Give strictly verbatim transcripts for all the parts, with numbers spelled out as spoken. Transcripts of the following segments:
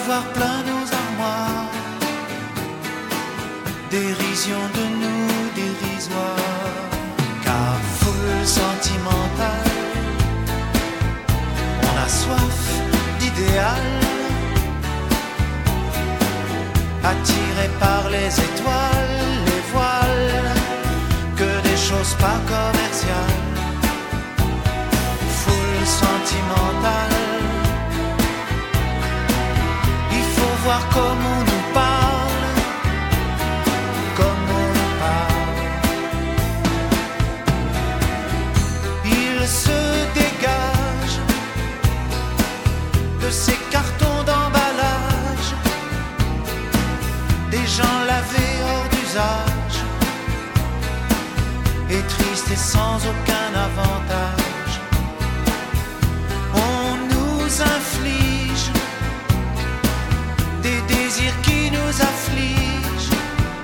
voir plein nos armoires, dérision de nous dérisoire, car foule sentimentale, on a soif d'idéal, attiré par les étoiles, les voiles, que des choses pas commerciales, foule sentimentale. Voir comme on nous parle, comme on nous parle. Il se dégage de ces cartons d'emballage, des gens lavés hors d'usage, et tristes et sans aucun avantage. On nous inflige des désirs qui nous affligent.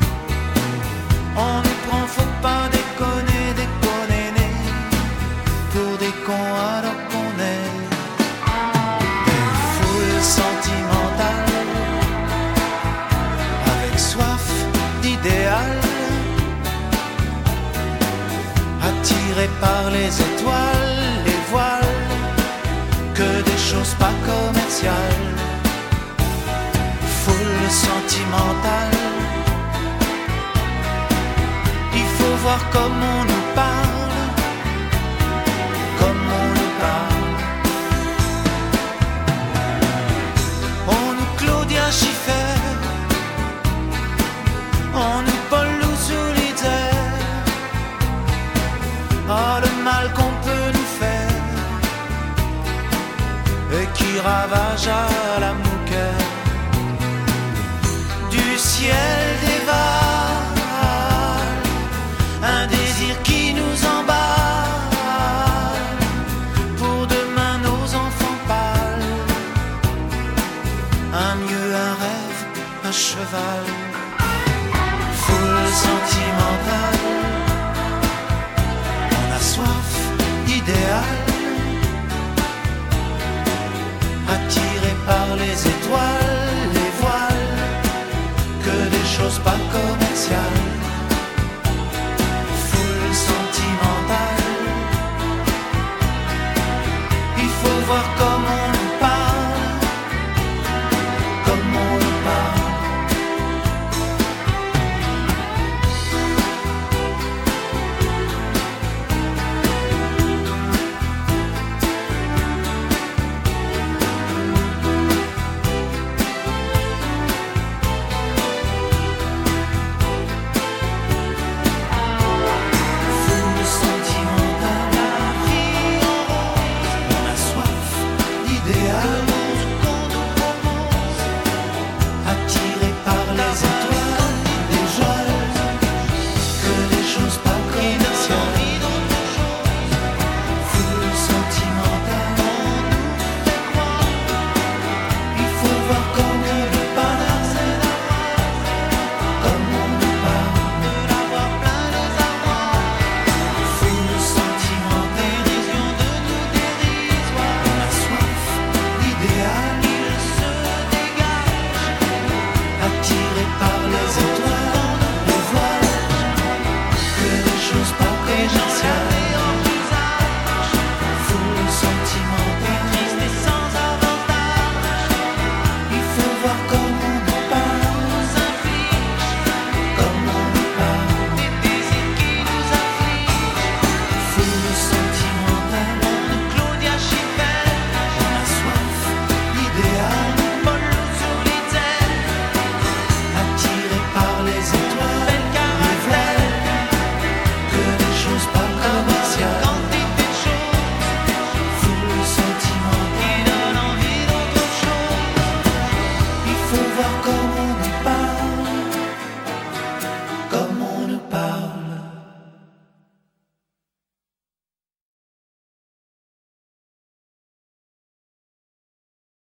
On nous prend, faut pas déconner, déconner, pour des cons alors qu'on est des foules sentimentales, avec soif d'idéal, attirés par les étoiles, les voiles, que des choses pas commerciales. Foule sentimentale, il faut voir comme on nous parle, comme on nous parle. On nous Claudia Schiffer, on nous Paul Louis-Solitaire. Ah, le mal qu'on peut nous faire, et qui ravage à la mouquette. Du ciel dévale un désir qui nous emballe, pour demain nos enfants pâles, un mieux, un rêve, un cheval. Foule sentimentale, on a soif d'idéal, attiré